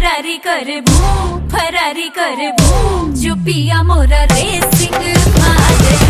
फरारी कर भू जो पिया मोरा रेसिंग मारे।